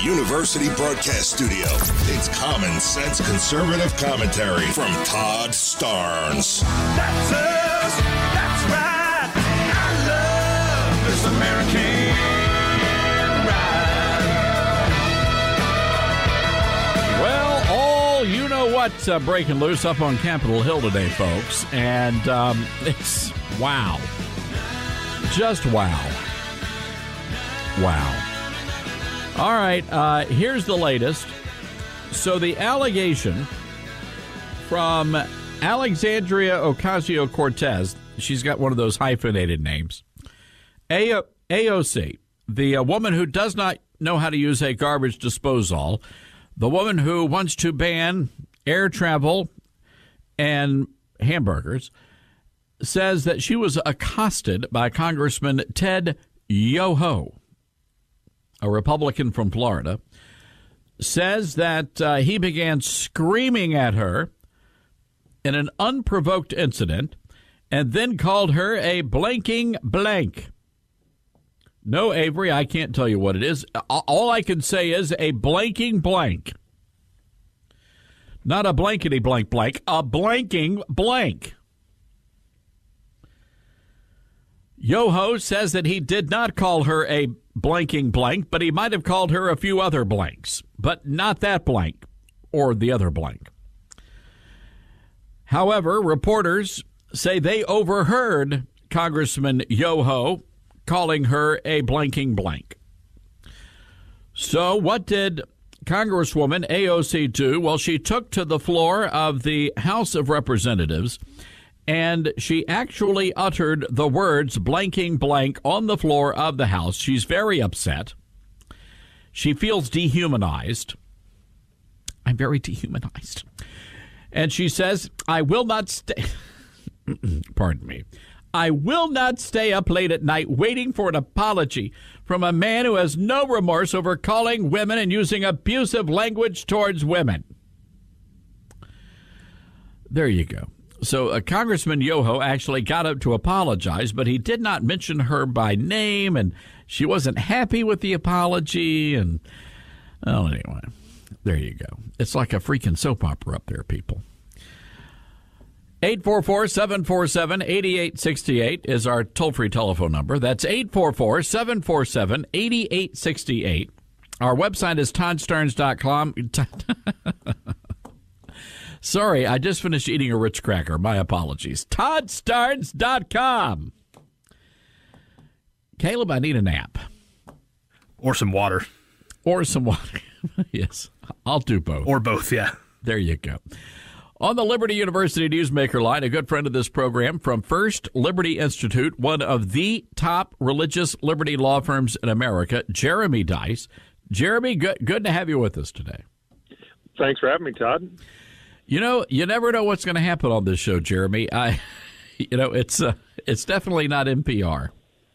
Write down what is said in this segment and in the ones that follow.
University Broadcast Studio. It's common sense conservative commentary from Todd Starnes. That's us. That's right. I love this American ride. Well, you know what's breaking loose up on Capitol Hill today, folks. And it's wow. Just wow. Wow. All right, here's the latest. So the allegation from Alexandria Ocasio-Cortez, she's got one of those hyphenated names, AOC, the woman who does not know how to use a garbage disposal, the woman who wants to ban air travel and hamburgers, says that she was accosted by Congressman Ted Yoho, a Republican from Florida, says that he began screaming at her in an unprovoked incident and then called her a blanking blank. No, Avery, I can't tell you what it is. All I can say is a blanking blank. Not a blankety blank blank, a blanking blank. Yoho says that he did not call her a blanking blank, but he might have called her a few other blanks, but not that blank or the other blank. However, reporters say they overheard Congressman Yoho calling her a blanking blank. So what did Congresswoman AOC do? Well, she took to the floor of the House of Representatives and she actually uttered the words blanking blank on the floor of the House. She's very upset. She feels dehumanized. I'm very dehumanized. And she says, I will not stay. Pardon me. I will not stay up late at night waiting for an apology from a man who has no remorse over calling women and using abusive language towards women. There you go. So Congressman Yoho actually got up to apologize, but he did not mention her by name, and she wasn't happy with the apology. And, well, anyway, there you go. It's like a freaking soap opera up there, people. 844-747-8868 is our toll-free telephone number. That's 844-747-8868. Our website is toddstarnes.com. Sorry, I just finished eating a Ritz cracker. My apologies. toddstarnes.com. Caleb, I need a nap. Or some water. Or some water. Yes, I'll do both. Or both, yeah. There you go. On the Liberty University Newsmaker line, a good friend of this program from First Liberty Institute, one of the top religious liberty law firms in America, Jeremy Dys. Jeremy, good to have you with us today. Thanks for having me, Todd. You know, you never know what's going to happen on this show, Jeremy. It's definitely not NPR.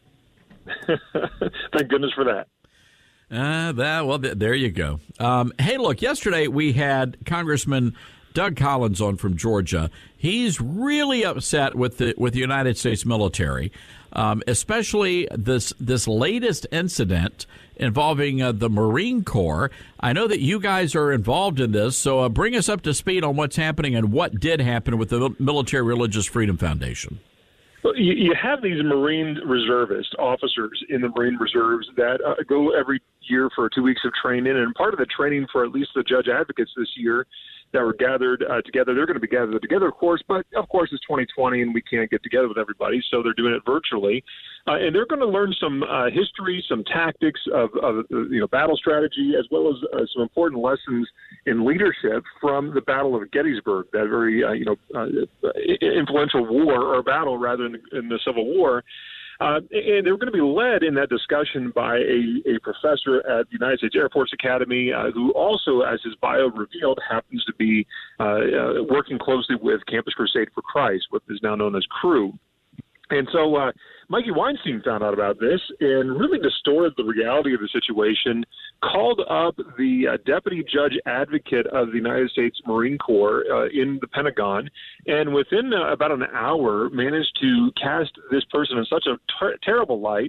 Thank goodness for that. There you go. Hey, look, yesterday we had Congressman Doug Collins on from Georgia. He's really upset with the United States military, especially this latest incident involving the Marine Corps. I know that you guys are involved in this, so bring us up to speed on what's happening and what did happen with the Military Religious Freedom Foundation. Well, you have these Marine reservist officers in the Marine Reserves that go every year for 2 weeks of training, and part of the training for at least the judge advocates this year that were gathered together. They're going to be gathered together, of course, but of course it's 2020 and we can't get together with everybody, so they're doing it virtually. And they're going to learn some history, some tactics of battle strategy, as well as some important lessons in leadership from the Battle of Gettysburg, that very influential war, or battle rather, in the Civil War. And they're going to be led in that discussion by a professor at the United States Air Force Academy who also, as his bio revealed, happens to be working closely with Campus Crusade for Christ, what is now known as CREW. And so Mikey Weinstein found out about this and really distorted the reality of the situation, called up the deputy judge advocate of the United States Marine Corps in the Pentagon, and within about an hour managed to cast this person in such a terrible light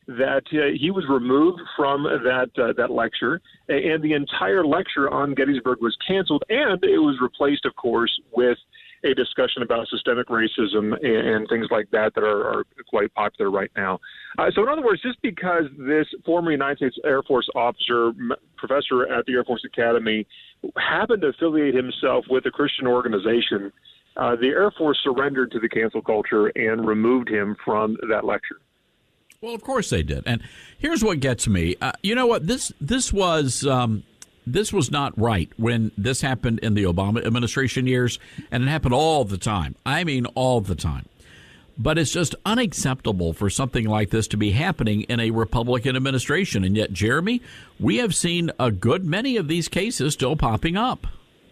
that he was removed from that lecture, and the entire lecture on Gettysburg was canceled, and it was replaced, of course, with a discussion about systemic racism and things like that are quite popular right now. So in other words, just because this former United States Air Force officer, professor at the Air Force Academy, happened to affiliate himself with a Christian organization, the Air Force surrendered to the cancel culture and removed him from that lecture. Well, of course they did. And here's what gets me. You know what? This was not right when this happened in the Obama administration years, and it happened all the time. I mean, all the time. But it's just unacceptable for something like this to be happening in a Republican administration. And yet, Jeremy, we have seen a good many of these cases still popping up.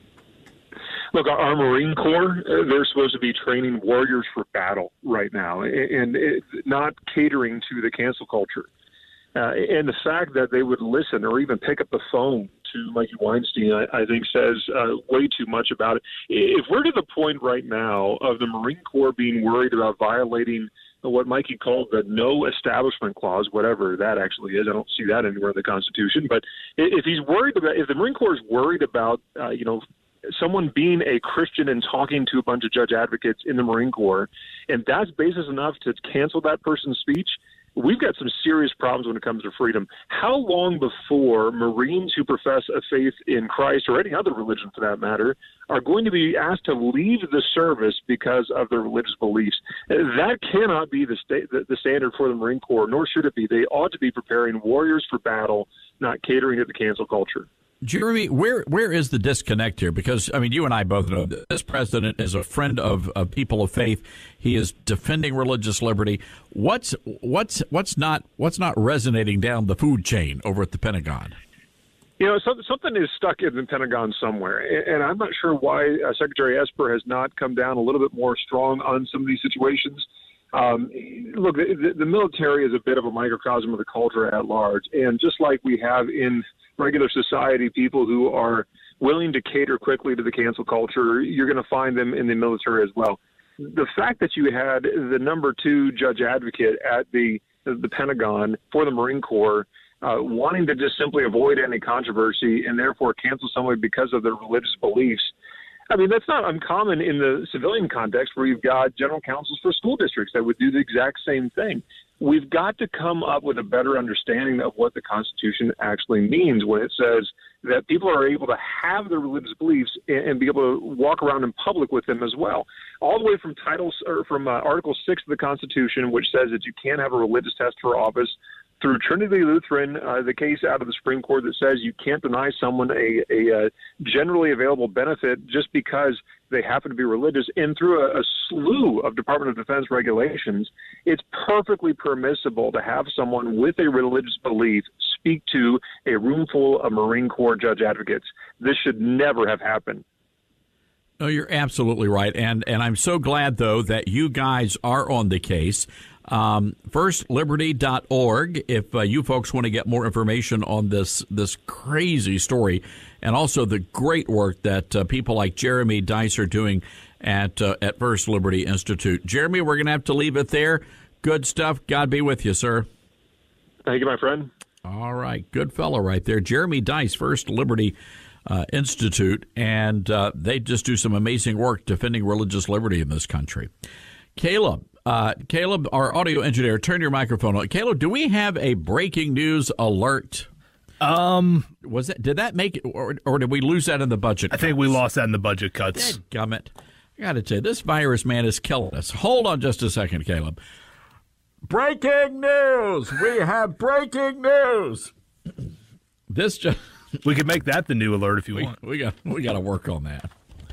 Look, our Marine Corps, they're supposed to be training warriors for battle right now and not catering to the cancel culture. And the fact that they would listen or even pick up the phone to Mikey Weinstein, I think says way too much about it. If we're to the point right now of the Marine Corps being worried about violating what Mikey called the no establishment clause, whatever that actually is, I don't see that anywhere in the Constitution. But if he's worried about, if the Marine Corps is worried about, someone being a Christian and talking to a bunch of judge advocates in the Marine Corps, and that's basis enough to cancel that person's speech, we've got some serious problems when it comes to freedom. How long before Marines who profess a faith in Christ or any other religion for that matter are going to be asked to leave the service because of their religious beliefs? That cannot be the standard for the Marine Corps, nor should it be. They ought to be preparing warriors for battle, not catering to the cancel culture. Jeremy, where is the disconnect here? Because, I mean, you and I both know this president is a friend of people of faith. He is defending religious liberty. What's not resonating down the food chain over at the Pentagon? You know, something is stuck in the Pentagon somewhere, and I'm not sure why Secretary Esper has not come down a little bit more strong on some of these situations. Look, the military is a bit of a microcosm of the culture at large, and just like we have in regular society people who are willing to cater quickly to the cancel culture, you're going to find them in the military as well. The fact that you had the number 2 judge advocate at the Pentagon for the Marine Corps wanting to just simply avoid any controversy and therefore cancel somebody because of their religious beliefs, I mean, that's not uncommon in the civilian context where you've got general counsels for school districts that would do the exact same thing. We've got to come up with a better understanding of what the Constitution actually means when it says that people are able to have their religious beliefs and be able to walk around in public with them as well. All the way from Article 6 of the Constitution, which says that you can't have a religious test for office, through Trinity Lutheran, the case out of the Supreme Court that says you can't deny someone a generally available benefit just because they happen to be religious, and through a slew of Department of Defense regulations, it's perfectly permissible to have someone with a religious belief speak to a room full of Marine Corps judge advocates. This should never have happened. No, you're absolutely right. And I'm so glad, though, that you guys are on the case. Firstliberty.org if you folks want to get more information on this crazy story, and also the great work that people like Jeremy Dys are doing at First Liberty Institute. Jeremy, we're going to have to leave it there. Good stuff. God be with you, sir. Thank you, my friend. All right. Good fellow right there. Jeremy Dys, First Liberty Institute, and they just do some amazing work defending religious liberty in this country. Caleb, our audio engineer, turn your microphone on. Caleb, do we have a breaking news alert? Did that make it, or did we lose that in the budget cuts? I think we lost that in the budget cuts. Dadgummit. I got to tell you, this virus, man, is killing us. Hold on just a second, Caleb. Breaking news! We have breaking news! We could make that the new alert if you want. We got to work on that.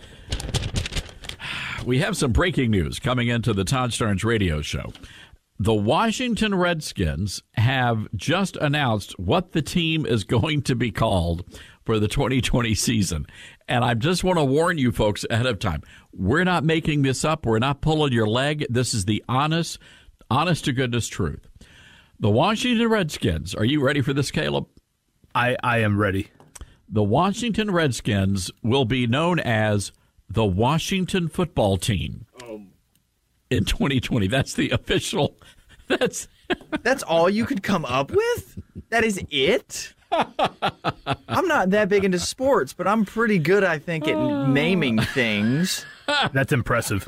We have some breaking news coming into the Todd Starnes radio show. The Washington Redskins have just announced what the team is going to be called for the 2020 season. And I just want to warn you folks ahead of time. We're not making this up. We're not pulling your leg. This is the honest to goodness truth. The Washington Redskins, are you ready for this, Caleb? I am ready. The Washington Redskins will be known as the Washington Football Team in 2020. That's the official That's all you could come up with? That is it? I'm not that big into sports, but I'm pretty good, I think, at naming things. That's impressive.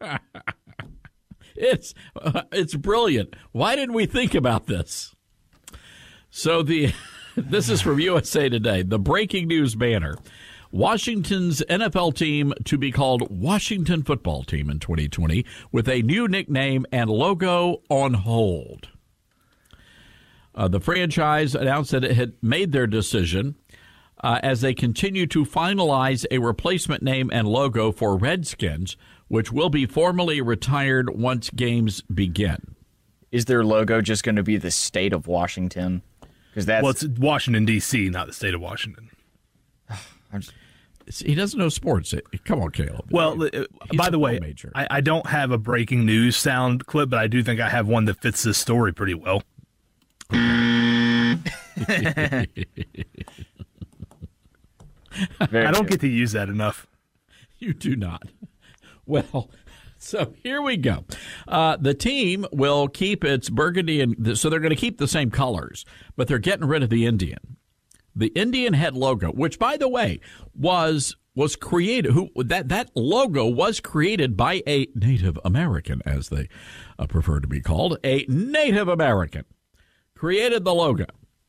It's brilliant. Why didn't we think about this? So this is from USA Today. The breaking news banner. Washington's NFL team to be called Washington Football Team in 2020 with a new nickname and logo on hold. The franchise announced that it had made their decision as they continue to finalize a replacement name and logo for Redskins, which will be formally retired once games begin. Is their logo just going to be the state of Washington? Well, it's Washington, D.C., not the state of Washington. He doesn't know sports. Come on, Caleb. Well, by the way, I don't have a breaking news sound clip, but I do think I have one that fits this story pretty well. I don't get to use that enough. You do not. Well, so here we go. The team will keep its burgundy, and so they're going to keep the same colors, but they're getting rid of the Indian. The Indian head logo, which, by the way, was created. That logo was created by a Native American, as they prefer to be called. A Native American created the logo.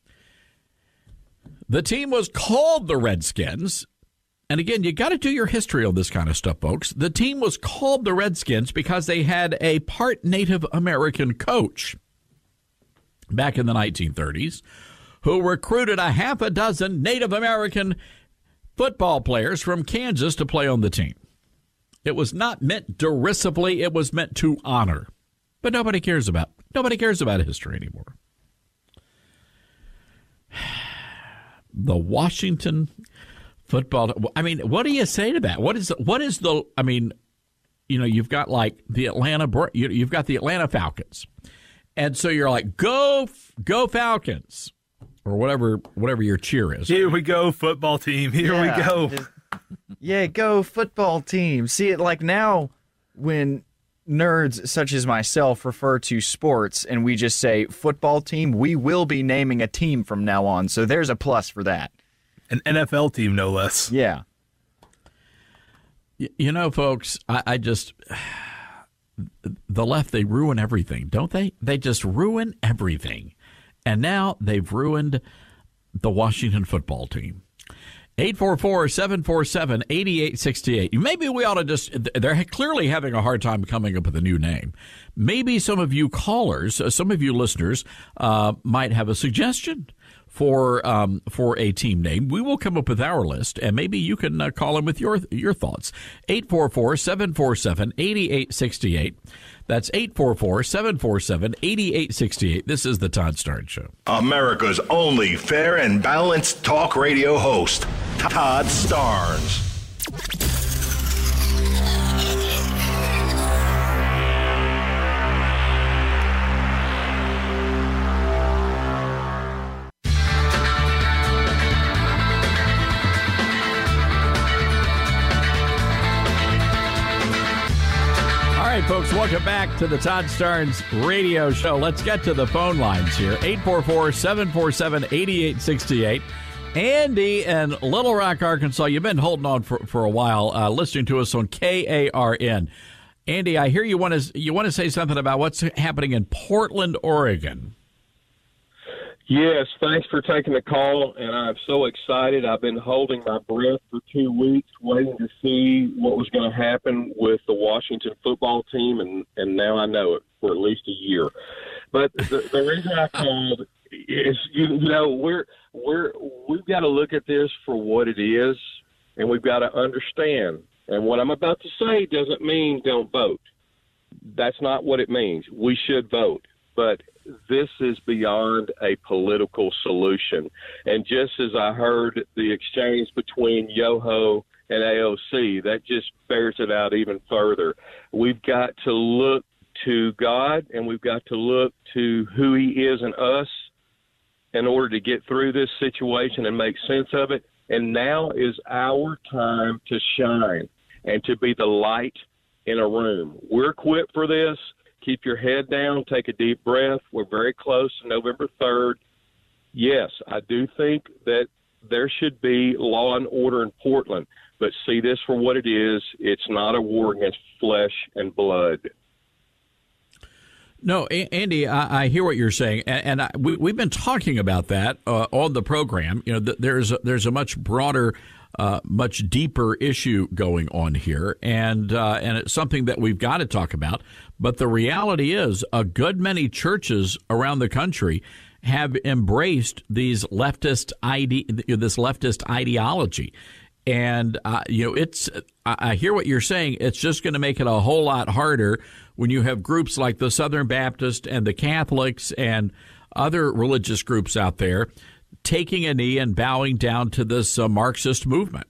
The team was called the Redskins. And again, you got to do your history on this kind of stuff, folks. The team was called the Redskins because they had a part Native American coach back in the 1930s who recruited a half a dozen Native American football players from Kansas to play on the team. It was not meant derisively. It was meant to honor. But nobody cares about history anymore. The Washington football. I mean, what do you say to that? What is the? I mean, you've got like the you've got the Atlanta Falcons, and so you're like, go Falcons, or whatever your cheer is. Here we go, football team. Here we go. Yeah, go football team. See it like now when nerds such as myself refer to sports and we just say football team, we will be naming a team from now on. So there's a plus for that. An NFL team, no less. Yeah. Folks, I just, the left, they ruin everything, don't they? They just ruin everything. And now they've ruined the Washington football team. 844-747-8868. Maybe we ought to they're clearly having a hard time coming up with a new name. Maybe some of you callers, some of you listeners might have a suggestion for a team name. We will come up with our list, and maybe you can call in with your thoughts. 844-747-8868. That's 844-747-8868. This is the Todd Starnes Show. America's only fair and balanced talk radio host, Todd Starnes. All right, folks, welcome back to the Todd Starnes Radio Show. Let's get to the phone lines here. 844-747-8868. Andy in Little Rock, Arkansas. You've been holding on for a while, listening to us on KARN. Andy, I hear you want to say something about what's happening in Portland, Oregon. Yes, thanks for taking the call, and I'm so excited. I've been holding my breath for 2 weeks, waiting to see what was going to happen with the Washington football team, and now I know it for at least a year. But the reason I called is, we've got to look at this for what it is, and we've got to understand. And what I'm about to say doesn't mean don't vote. That's not what it means. We should vote. But this is beyond a political solution. And just as I heard the exchange between Yoho and AOC, that just bears it out even further. We've got to look to God, and we've got to look to who he is in us in order to get through this situation and make sense of it. And now is our time to shine and to be the light in a room. We're equipped for this. Keep your head down. Take a deep breath. We're very close to November 3rd. Yes, I do think that there should be law and order in Portland, but see this for what it is. It's not a war against flesh and blood. No, Andy, I hear what you're saying, and we've been talking about that on the program. You know, there's a much broader, much deeper issue going on here, and it's something that we've got to talk about. But the reality is, a good many churches around the country have embraced this leftist ideology. And, I hear what you're saying. It's just going to make it a whole lot harder when you have groups like the Southern Baptist and the Catholics and other religious groups out there taking a knee and bowing down to this Marxist movement.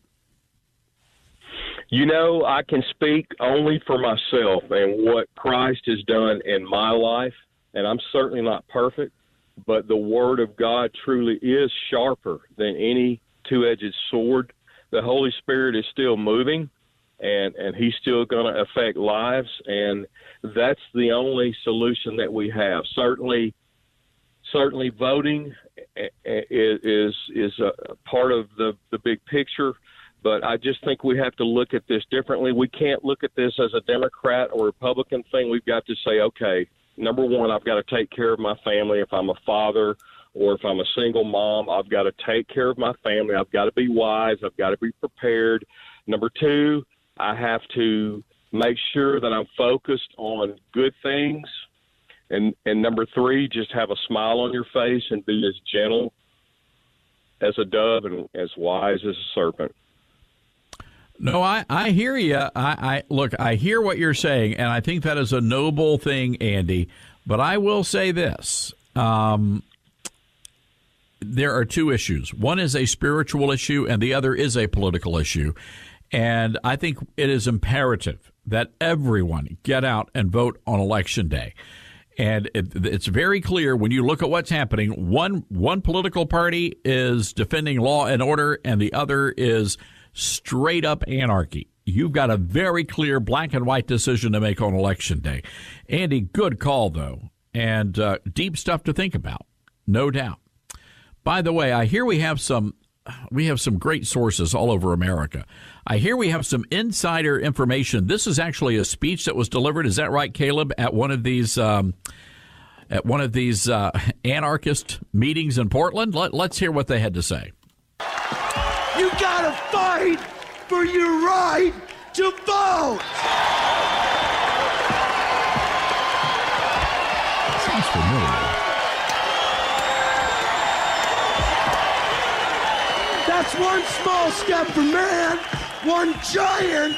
You know, I can speak only for myself and what Christ has done in my life, and I'm certainly not perfect, but the Word of God truly is sharper than any two-edged sword. The Holy Spirit is still moving, and He's still going to affect lives, and that's the only solution that we have. Certainly voting is a part of the big picture, but I just think we have to look at this differently. We can't look at this as a Democrat or Republican thing. We've got to say, okay, number one, I've got to take care of my family. If I'm a father or if I'm a single mom, I've got to take care of my family. I've got to be wise. I've got to be prepared. Number two, I have to make sure that I'm focused on good things. And number three, just have a smile on your face and be as gentle as a dove and as wise as a serpent. No, I hear you. Look, I hear what you're saying, and I think that is a noble thing, Andy. But I will say this. There are two issues. One is a spiritual issue, and the other is a political issue. And I think it is imperative that everyone get out and vote on Election Day. And it's very clear when you look at what's happening. One political party is defending law and order, and the other is straight up anarchy. You've got a very clear black and white decision to make on Election Day. Andy, good call, though, and deep stuff to think about, no doubt. By the way, I hear we have some great sources all over America. I hear we have some insider information. This is actually a speech that was delivered. Is that right, Caleb? At one of these anarchist meetings in Portland. Let's hear what they had to say. You gotta fight for your right to vote. Sounds familiar. That's one small step for man, one giant.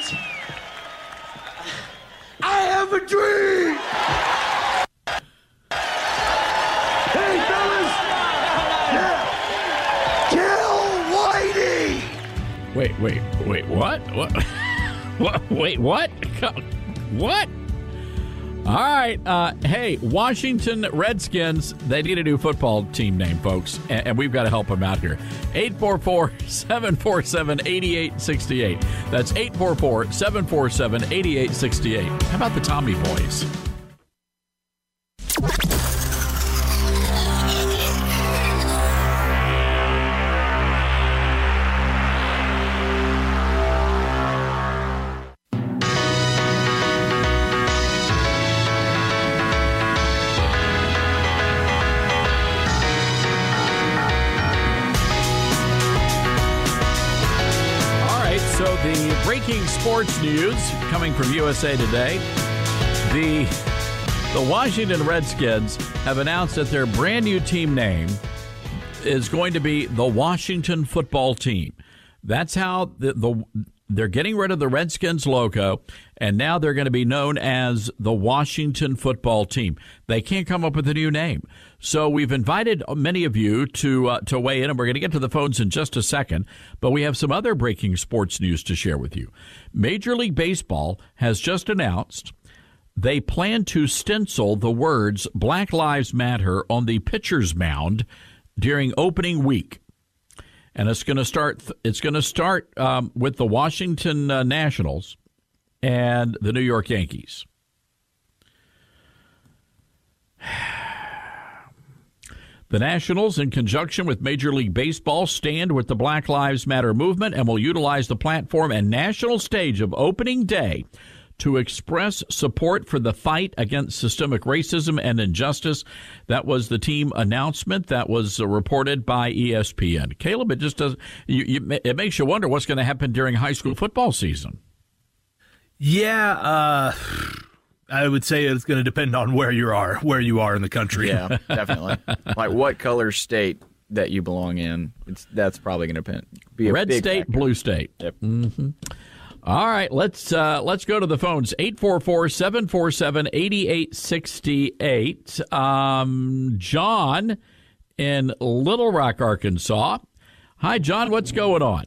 I have a dream. Hey, fellas. Yeah. Kill Whitey. Wait, what? Wait, what? What? All right. Hey, Washington Redskins, they need a new football team name, folks, and we've got to help them out here. 844-747-8868. That's 844-747-8868. How about the Tommy Boys? The breaking sports news coming from USA Today. The Washington Redskins have announced that their brand new team name is going to be the Washington Football Team. That's how they're getting rid of the Redskins logo, and now they're going to be known as the Washington Football Team. They can't come up with a new name. So we've invited many of you to weigh in, and we're going to get to the phones in just a second. But we have some other breaking sports news to share with you. Major League Baseball has just announced they plan to stencil the words Black Lives Matter on the pitcher's mound during opening week. And it's going to start with the Washington Nationals and the New York Yankees. The Nationals, in conjunction with Major League Baseball, stand with the Black Lives Matter movement and will utilize the platform and national stage of opening day to express support for the fight against systemic racism and injustice. That was the team announcement that was reported by ESPN. Caleb, it just does. It makes you wonder what's going to happen during high school football season. Yeah, I would say it's going to depend on where you are in the country. Yeah, definitely. Like what color state that you belong in. That's probably going to be a red big state, factor. Blue state. Yep. Mm-hmm. All right, let's go to the phones. 844-747-8868. John in Little Rock, Arkansas. Hi, John. What's going on?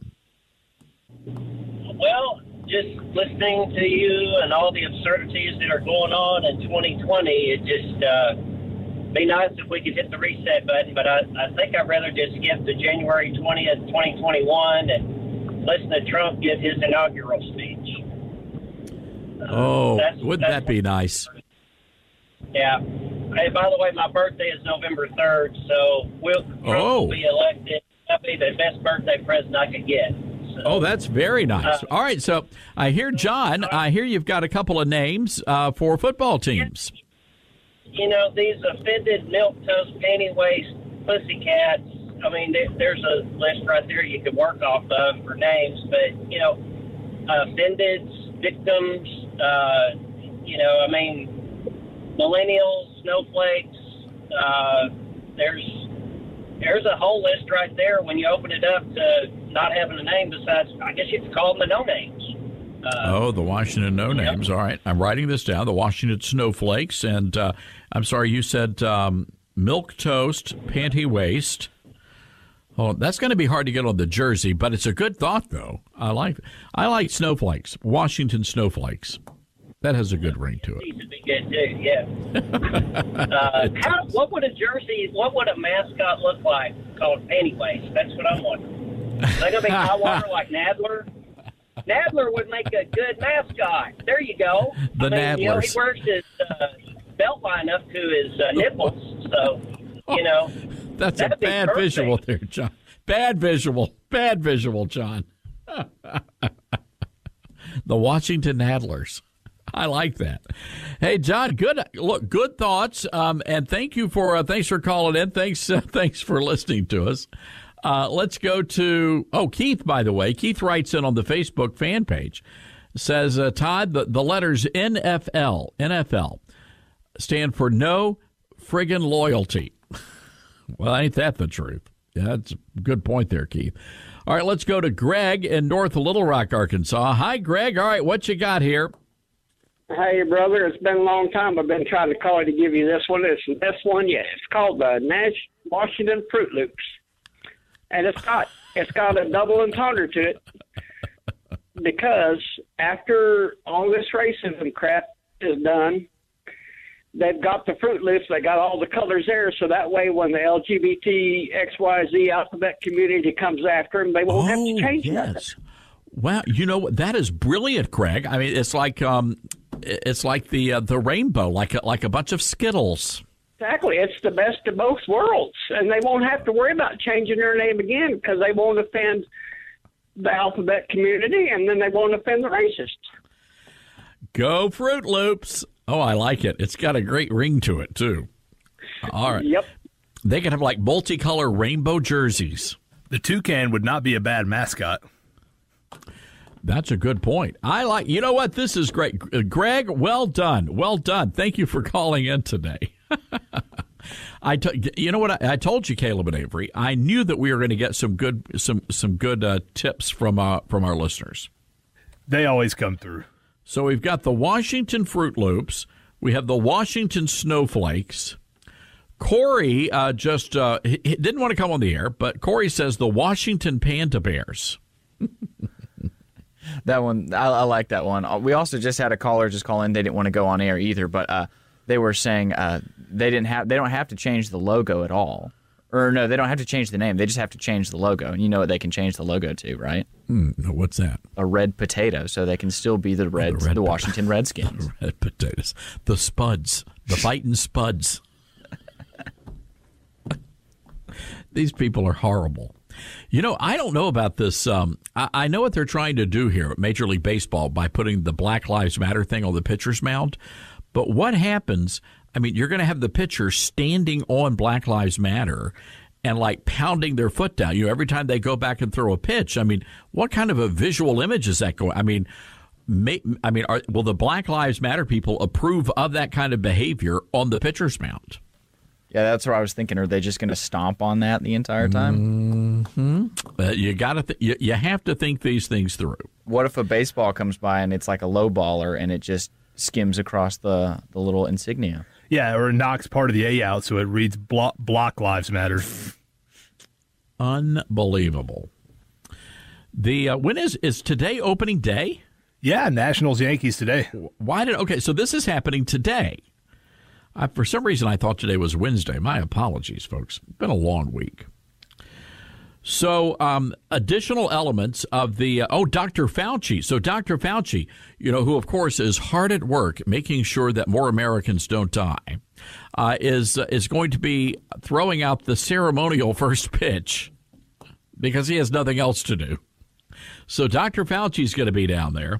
Well, just listening to you and all the absurdities that are going on in 2020, it just be nice if we could hit the reset button. But I think I'd rather just skip to January 20th, 2021 and listen to Trump give his inaugural speech. Wouldn't that be nice? Yeah. Hey, by the way, my birthday is November 3rd, so Trump will be elected. That'll be the best birthday present I could get. Oh, that's very nice. All right, so I hear, John, you've got a couple of names for football teams. You know, these offended milquetoast, panty waist, pussycats, I mean, there's a list right there you could work off of for names, but, you know, offended, victims, millennials, snowflakes, there's a whole list right there when you open it up to not having a name besides, I guess you could call them the no-names. The Washington no-names. All right, I'm writing this down, the Washington Snowflakes, and I'm sorry, you said milquetoast, panty waist. Oh, that's going to be hard to get on the jersey, but it's a good thought, though. I like snowflakes, Washington Snowflakes. That has a good ring to it. Needs to be good too, yeah. What would a mascot look like called Pennywise? That's what I'm wondering. Are they going to be high water like Nadler? Nadler would make a good mascot. There you go. Nadlers. You know, he wears his belt line up to his nipples, so, you know. That's a bad visual there, John. Bad visual, John. The Washington Nadlers. I like that. Hey, John, good thoughts, and thanks for calling in. Thanks for listening to us. Let's go to Keith. By the way, Keith writes in on the Facebook fan page, says Todd, the letters NFL stand for no friggin' loyalty. Well, ain't that the truth? Yeah, that's a good point there, Keith. All right, let's go to Greg in North Little Rock, Arkansas. Hi, Greg. All right, what you got here? Hey, brother, it's been a long time. I've been trying to call you to give you this one. It's the best one yet. It's called the Washington Fruit Loops. And it's got a double entendre to it because after all this racism crap is done, they've got the Fruit Loops. They got all the colors there, so that way when the LGBT XYZ alphabet community comes after them, they won't have to change nothing. Wow, you know what? That is brilliant, Greg. I mean, it's like the rainbow, like a bunch of Skittles. Exactly. It's the best of both worlds, and they won't have to worry about changing their name again because they won't offend the alphabet community, and then they won't offend the racists. Go Fruit Loops. Oh, I like it. It's got a great ring to it, too. All right. Yep. They could have, like, multicolor rainbow jerseys. The toucan would not be a bad mascot. That's a good point. You know what? This is great. Greg, well done. Well done. Thank you for calling in today. You know what? I told you, Caleb and Avery, I knew that we were going to get some good tips from our listeners. They always come through. So we've got the Washington Fruit Loops. We have the Washington Snowflakes. Corey he didn't want to come on the air, but Corey says the Washington Panda Bears. That one, I like that one. We also just had a caller just call in. They didn't want to go on air either, but they were saying they don't have to change the logo at all. Or no, they don't have to change the name. They just have to change the logo. And you know what they can change the logo to, right? What's that? A red potato, so they can still be the Washington Redskins. The red potatoes. The Spuds. The Fighting Spuds. These people are horrible. You know, I don't know about this. I know what they're trying to do here at Major League Baseball by putting the Black Lives Matter thing on the pitcher's mound. But what happens, I mean, you're going to have the pitcher standing on Black Lives Matter and like pounding their foot down. You know, every time they go back and throw a pitch. I mean, what kind of a visual image is that going? I mean, will the Black Lives Matter people approve of that kind of behavior on the pitcher's mound? Yeah, that's what I was thinking. Are they just going to stomp on that the entire time? Mm-hmm. You have to think these things through. What if a baseball comes by and it's like a low baller and it just skims across the little insignia? Yeah, or it knocks part of the A out so it reads Block Lives Matter. Unbelievable. When is today opening day? Yeah, Nationals Yankees today. Okay, so this is happening today. For some reason, I thought today was Wednesday. My apologies, folks. It's been a long week. So additional elements of the Dr. Fauci. So Dr. Fauci, you know, who, of course, is hard at work making sure that more Americans don't die, is going to be throwing out the ceremonial first pitch because he has nothing else to do. So Dr. Fauci's going to be down there.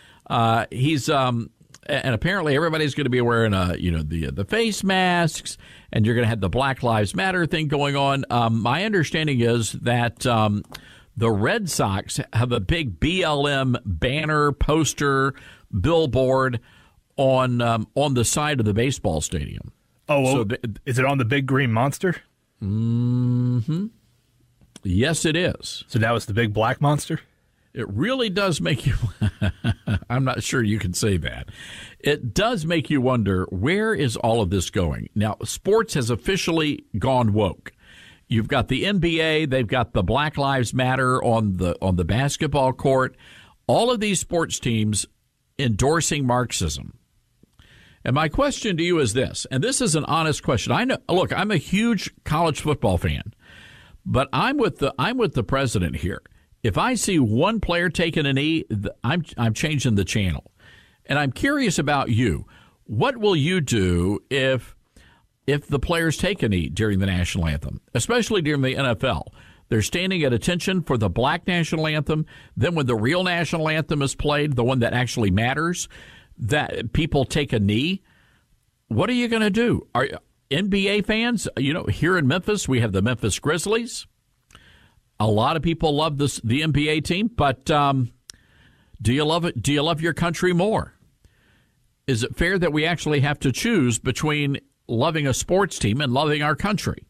And apparently everybody's going to be wearing the face masks, and you're going to have the Black Lives Matter thing going on. My understanding is that the Red Sox have a big BLM banner, poster, billboard on the side of the baseball stadium. Oh, well, is it on the big green monster? Mm-hmm. Yes, it is. So now it's the big black monster? It really does make you – I'm not sure you can say that. It does make you wonder, where is all of this going? Now, sports has officially gone woke. You've got the NBA. They've got the Black Lives Matter on the basketball court. All of these sports teams endorsing Marxism. And my question to you is this, and this is an honest question. I know. Look, I'm a huge college football fan, but I'm with the president here. If I see one player taking a knee, I'm changing the channel. And I'm curious about you. What will you do if the players take a knee during the national anthem, especially during the NFL? They're standing at attention for the black national anthem. Then when the real national anthem is played, the one that actually matters, that people take a knee. What are you going to do? Are NBA fans, here in Memphis, we have the Memphis Grizzlies. A lot of people love the NBA team, but do you love it? Do you love your country more? Is it fair that we actually have to choose between loving a sports team and loving our country?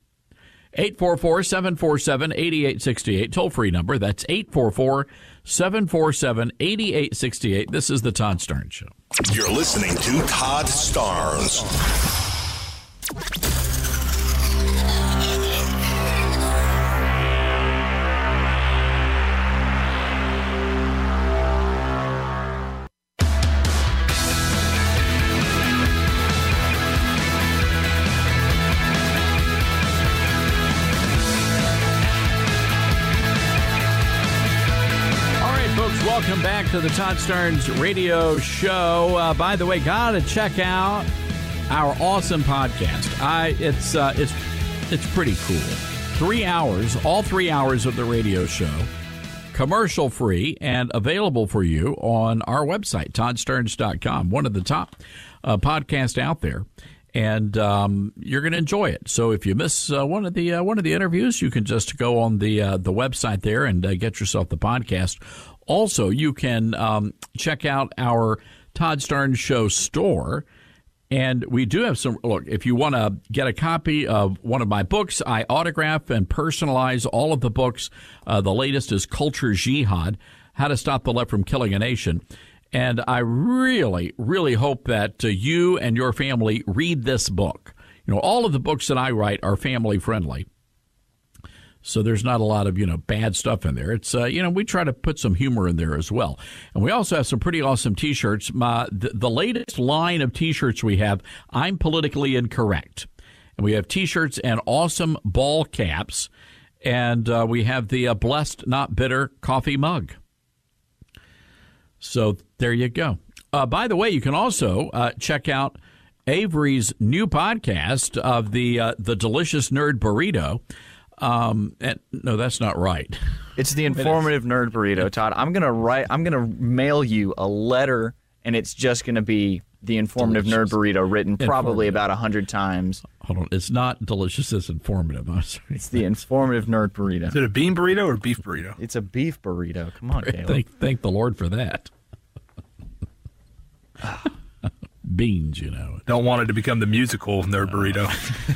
844-747-8868, toll-free number. That's 844-747-8868. This is the Todd Starnes Show. You're listening to Todd Starnes. Welcome back to the Todd Starnes Radio Show. By the way, gotta check out our awesome podcast. It's pretty cool. 3 hours, all 3 hours of the radio show, commercial free and available for you on our website, ToddStarnes.com. One of the top podcasts out there, and you're going to enjoy it. So if you miss one of the interviews, you can just go on the website there and get yourself the podcast. Also, you can check out our Todd Starnes Show store, and we do have some. Look, if you want to get a copy of one of my books, I autograph and personalize all of the books. The latest is Culture Jihad: How to Stop the Left from Killing a Nation. And I really, really hope that you and your family read this book. All of the books that I write are family friendly. So there's not a lot of, bad stuff in there. It's, we try to put some humor in there as well. And we also have some pretty awesome T-shirts. The latest line of T-shirts we have, I'm Politically Incorrect. And we have T-shirts and awesome ball caps. And we have the Blessed Not Bitter coffee mug. So there you go. By the way, you can also check out Avery's new podcast of the Delicious Nerd Burrito. And no, that's not right. It's the informative nerd burrito, Todd. I'm gonna mail you a letter, and it's just gonna be the informative nerd burrito written probably about 100 times. Hold on, it's not delicious. It's informative. I'm sorry. It's the informative nerd burrito. Is it a bean burrito or beef burrito? It's a beef burrito. Come on, Caleb. Thank the Lord for that. Beans, Don't want it to become the musical nerd burrito.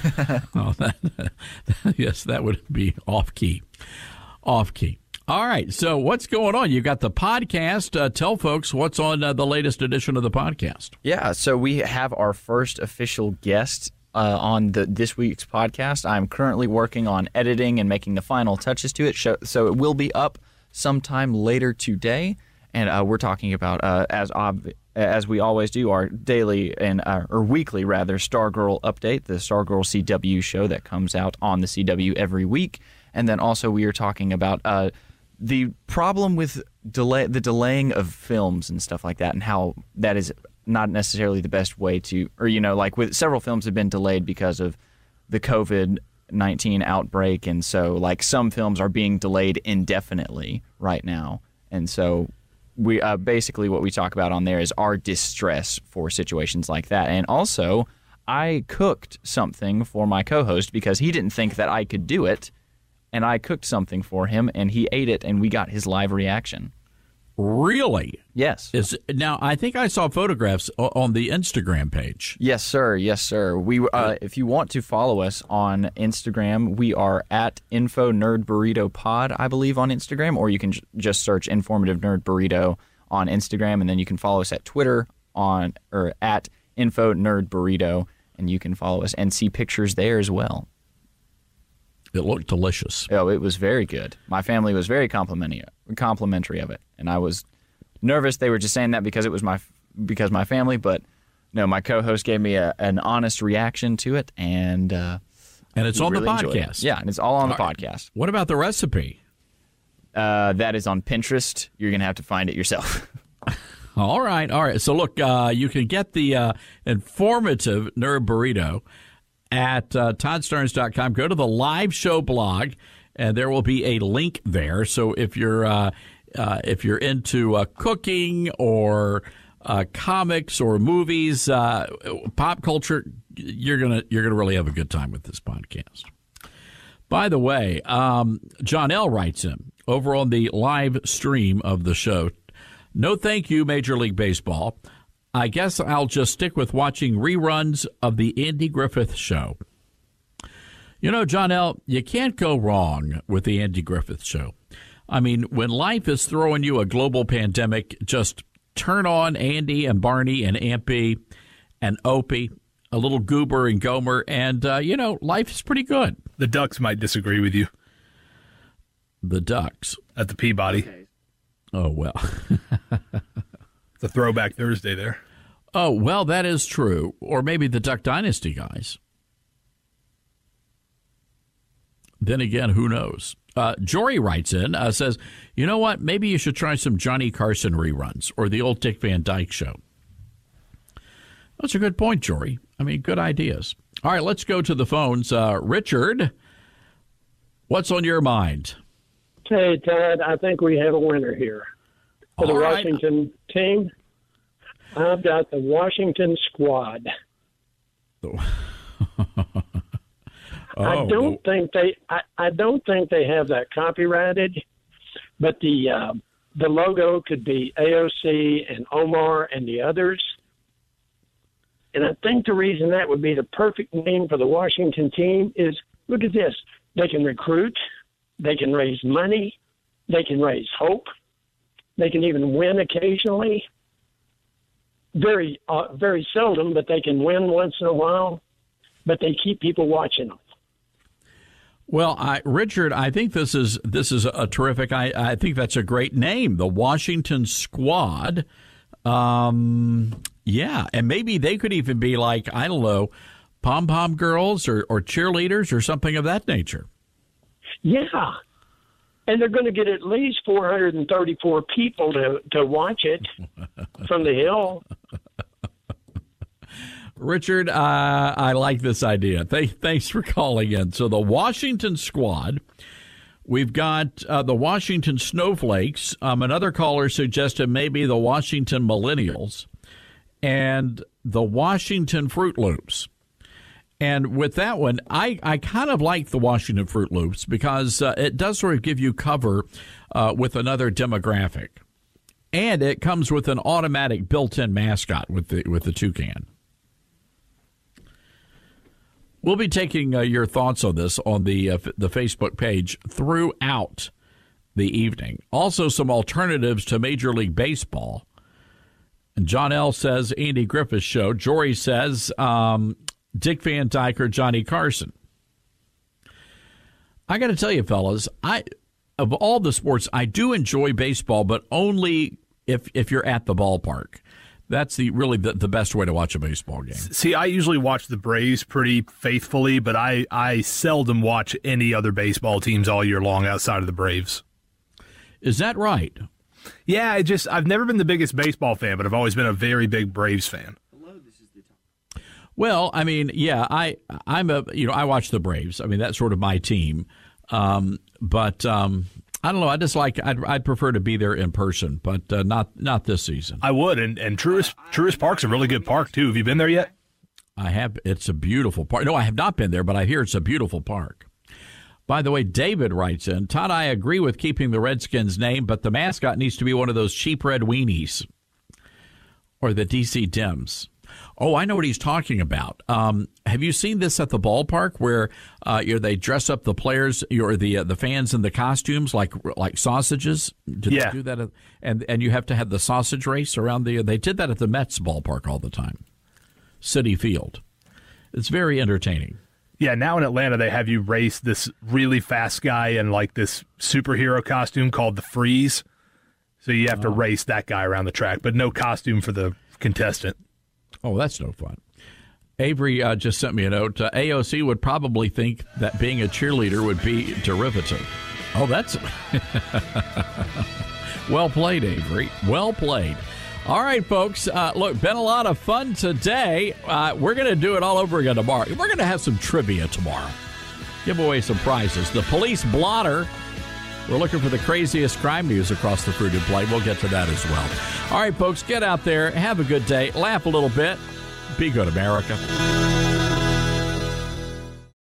Yes, that would be off key. Off key. All right, so what's going on? You got the podcast. Tell folks what's on the latest edition of the podcast. Yeah, so we have our first official guest on this week's podcast. I'm currently working on editing and making the final touches to it, so it will be up sometime later today. And we're talking about, as we always do, our daily or weekly rather Stargirl update, the Stargirl CW show that comes out on the CW every week. And then also we are talking about the problem with the delaying of films and stuff like that, and how that is not necessarily the best way to, or like with several films have been delayed because of the COVID-19 outbreak, and so like some films are being delayed indefinitely right now, and so we basically what we talk about on there is our distress for situations like that. And also, I cooked something for my co-host because he didn't think that I could do it, and I cooked something for him, and he ate it, and we got his live reaction. Really? Yes. Now, I think I saw photographs on the Instagram page. Yes, sir. Yes, sir. We, if you want to follow us on Instagram, we are at Info Nerd Burrito Pod, I believe, on Instagram, or you can just search Informative Nerd Burrito on Instagram, and then you can follow us at Twitter at Info Nerd Burrito, and you can follow us and see pictures there as well. It looked delicious. Oh, it was very good. My family was very complimentary of it, and I was nervous they were just saying that because it was my family, but no, my co-host gave me an honest reaction to it, and it's on the podcast. Yeah, and it's all on the podcast. What about the recipe? That is on Pinterest. You're going to have to find it yourself. All right. So look, you can get the informative Nerd Burrito at ToddStarnes.com. Go to the live show blog, and there will be a link there. So if you're into cooking or comics or movies, pop culture, you're gonna really have a good time with this podcast. By the way, John L. writes in over on the live stream of the show. No, thank you, Major League Baseball. I guess I'll just stick with watching reruns of the Andy Griffith Show. John L., you can't go wrong with the Andy Griffith Show. I mean, when life is throwing you a global pandemic, just turn on Andy and Barney and Ampy and Opie, a little Goober and Gomer, and, life is pretty good. The Ducks might disagree with you. The Ducks? At the Peabody. Okay. Oh, well. It's a throwback Thursday there. Oh, well, that is true. Or maybe the Duck Dynasty guys. Then again, who knows? Jory writes in, says, you know what? Maybe you should try some Johnny Carson reruns or the old Dick Van Dyke Show. That's a good point, Jory. I mean, good ideas. All right, let's go to the phones. Richard, what's on your mind? Hey, Todd, I think we have a winner here. For the Washington team, I've got the Washington Squad. I don't think they have that copyrighted, but the logo could be AOC and Omar and the others. And I think the reason that would be the perfect name for the Washington team is, look at this. They can recruit. They can raise money. They can raise hope. They can even win occasionally. Very seldom, but they can win once in a while. But they keep people watching them. Well, Richard, I think this is a terrific. I think that's a great name, the Washington Squad. Yeah, and maybe they could even be like, I don't know, pom-pom girls or cheerleaders or something of that nature. Yeah, and they're going to get at least 434 people to watch it from the Hill. Richard, I like this idea. Thanks for calling in. So the Washington Squad, we've got the Washington Snowflakes. Another caller suggested maybe the Washington Millennials and the Washington Fruit Loops. And with that one, I kind of like the Washington Fruit Loops because it does sort of give you cover with another demographic. And it comes with an automatic built-in mascot with the toucan. We'll be taking your thoughts on this on the Facebook page throughout the evening. Also, some alternatives to Major League Baseball. And John L. says Andy Griffith's show. Jory says Dick Van Dyke or Johnny Carson. I got to tell you, fellas, of all the sports, I do enjoy baseball, but only if you're at the ballpark. That's really the best way to watch a baseball game. See, I usually watch the Braves pretty faithfully, but I seldom watch any other baseball teams all year long outside of the Braves. Is that right? Yeah, I've never been the biggest baseball fan, but I've always been a very big Braves fan. Well, I mean, yeah, I watch the Braves. I mean, that's sort of my team. But I don't know. I just I'd prefer to be there in person, but not this season. I would, and Truist Park's a really good park too. Have you been there yet? I have. It's a beautiful park. No, I have not been there, but I hear it's a beautiful park. By the way, David writes in, Todd, I agree with keeping the Redskins name, but the mascot needs to be one of those cheap red weenies or the DC Dems. Oh, I know what he's talking about. Have you seen this at the ballpark where they dress up the players or the fans in the costumes like sausages? Did they do that? And you have to have the sausage race around they did that at the Mets ballpark all the time. Citi Field. It's very entertaining. Yeah, now in Atlanta they have you race this really fast guy in like this superhero costume called the Freeze. So you have to race that guy around the track, but no costume for the contestant. Oh, that's no fun. Avery just sent me a note. AOC would probably think that being a cheerleader would be derivative. Oh, that's well played, Avery. Well played. All right, folks. Look, been a lot of fun today. We're going to do it all over again tomorrow. We're going to have some trivia tomorrow. Give away some prizes. The police blotter. We're looking for the craziest crime news across the fruited plain. We'll get to that as well. All right, folks, get out there. Have a good day. Laugh a little bit. Be good, America.